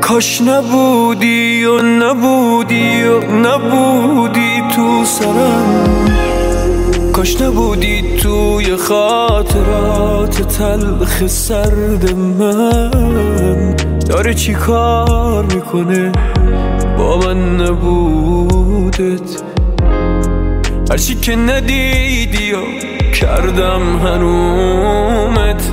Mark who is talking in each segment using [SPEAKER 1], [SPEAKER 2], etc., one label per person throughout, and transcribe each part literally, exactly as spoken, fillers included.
[SPEAKER 1] کاش نبودی و نبودی و نبودی تو سرم، کاش نبودی توی خاطرات تلخ سرد من. داره چی کار میکنه با من نبودت؟ هرچی که ندیدی و کردم حرومت.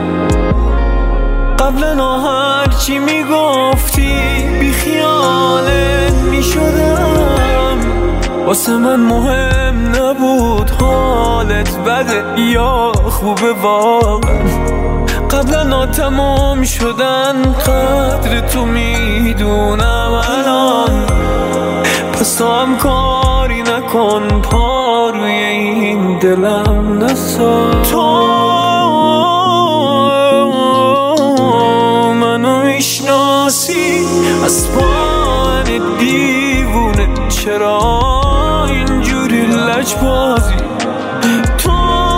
[SPEAKER 1] قبلا هرچی میگفتی بی خیالت میشدم، واسه من مهم نبود حالت بده یا خوبه واقعا. قبلا تمام شدن قدر تو میدونم الان، پس تو هم کاری نکن پا روی این دلم نسا. تو منو میشناسی از پایین دیوونه، چرا اینجوری لجبازی؟ تو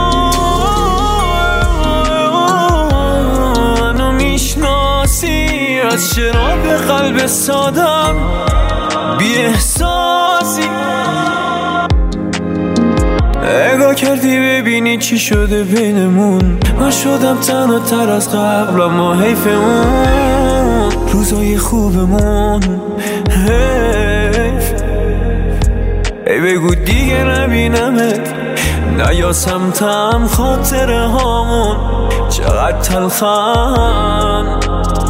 [SPEAKER 1] منو میشناسی از شراب قلب سادم بی احساسی. نگاه کردی ببینی چی شده بینمون، من شدم تنها تر از قبل اما حیف اون روزای خوبمون. حیف ای بگو دیگه نبینمت، نیا سمتم خاطره هامون چقدر تلخن.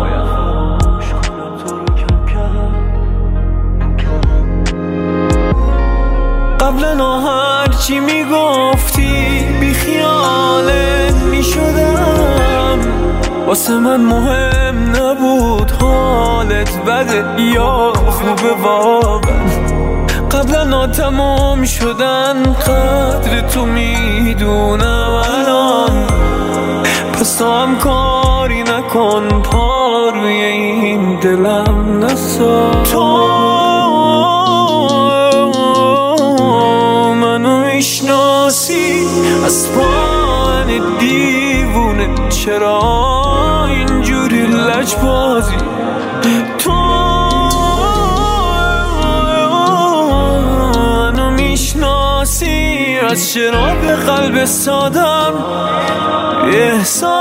[SPEAKER 1] قبلا هرچی میگفتی بی خیالت میشدم، واسه من مهم نبود حالت بده یا خوبه واقعا. قبلا تمام شدن قدر تو میدونم الان، پس تو هم کاری نکن پا روی این دلم نسا. تو میشناسی از پایین دیوونه، چرا اینجوری لجبازی؟ تو منو میشناسی از شراب قلب سادم احساس